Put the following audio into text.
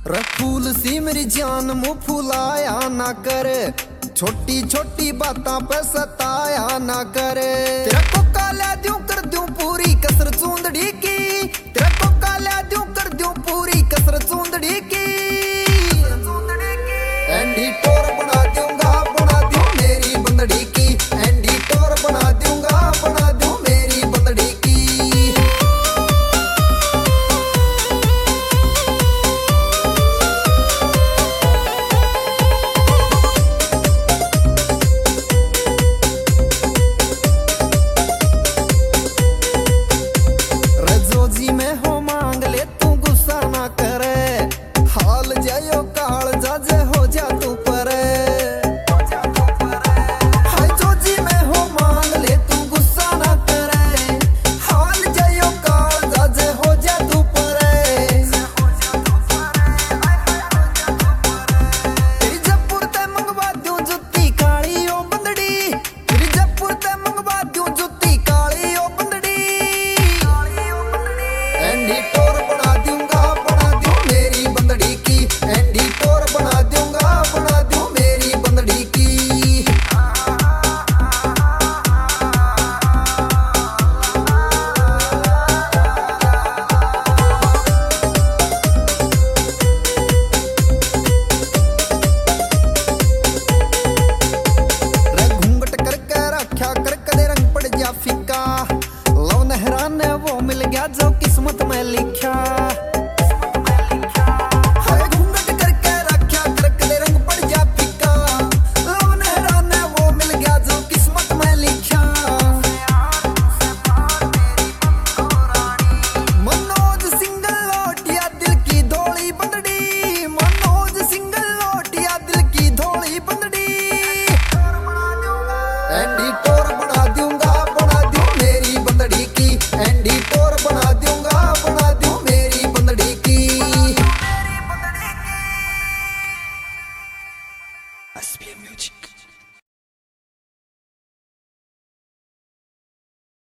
फूल सी मेरी जान मुँह फुलाया ना कर, छोटी छोटी बातों पे सताया ना कर। तेरा कोका ले दूं कर दूं पूरी कसर चूंदड़ी की, तेरा कोका ले दूं कर दूं पूरी कसर चूंदड़ी की। एंडी टोर बना दूं मेरी बंदड़ी की, एंडी टोर बना दूं मेरी बंदड़ी की। रजोजी में हो मांग ले तू गुस्सा ना करे, हाल जायो काल जाजे हो जा तू परे। हाय जोजी में हो मांग ले तू गुस्सा ना करे, हाल जायो काल जाजे हो जा तू परे। तेरी जयपुर ते मंगवा दूं जुत्ती काली ओ बंदड़ी, तेरी जयपुर ते मंगवा दूं जुत्ती काली ओ बंदड़ी। एंडी टोर बना दूं मेरी बंदड़ी की, एंडी टोर बना दूं मेरी बंदड़ी की। घूंघट करके रखा कर कदे रंग पड़ जा फीका, लव नहरा ने वो मिल गया जो किस्मत में लिखा। हाय घूंघट करके रखा कर कदे रंग पड़ जा फीका, लव नहरा ने वो मिल गया जो किस्मत में लिखा। मनोज सिंगल लोटिया दिल की धोली बंदड़ी, मनोज सिंगल लोटिया दिल की धोली बंदड़ी। एंडी टोर बना दूं मेरी बंदड़ी की, एंडी टोर बना दूं मेरी बंदड़ी की। SPM Music।